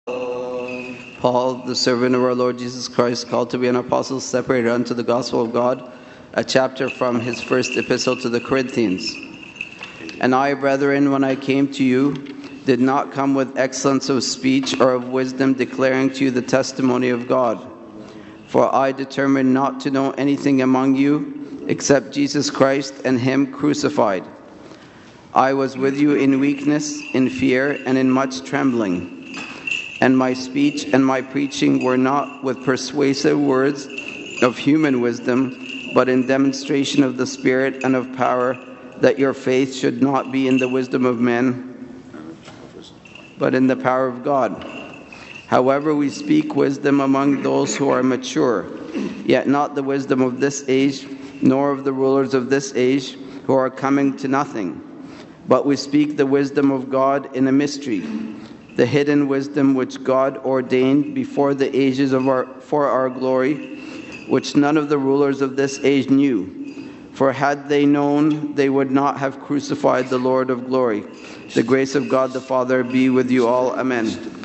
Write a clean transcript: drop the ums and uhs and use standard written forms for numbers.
Paul, the servant of our Lord Jesus Christ, called to be an apostle, separated unto the gospel of God, a chapter from his first epistle to the Corinthians. And I, brethren, when I came to you, did not come with excellence of speech or of wisdom, declaring to you the testimony of God. For I determined not to know anything among you except Jesus Christ and him crucified. I was with you in weakness, in fear, and in much trembling. And my speech and my preaching were not with persuasive words of human wisdom, but in demonstration of the Spirit and of power, that your faith should not be in the wisdom of men, but in the power of God. However, we speak wisdom among those who are mature, yet not the wisdom of this age, nor of the rulers of this age, who are coming to nothing. But we speak the wisdom of God in a mystery, the hidden wisdom which God ordained before the ages for our glory, which none of the rulers of this age knew. For had they known, they would not have crucified the Lord of glory. The grace of God the Father be with you all. Amen.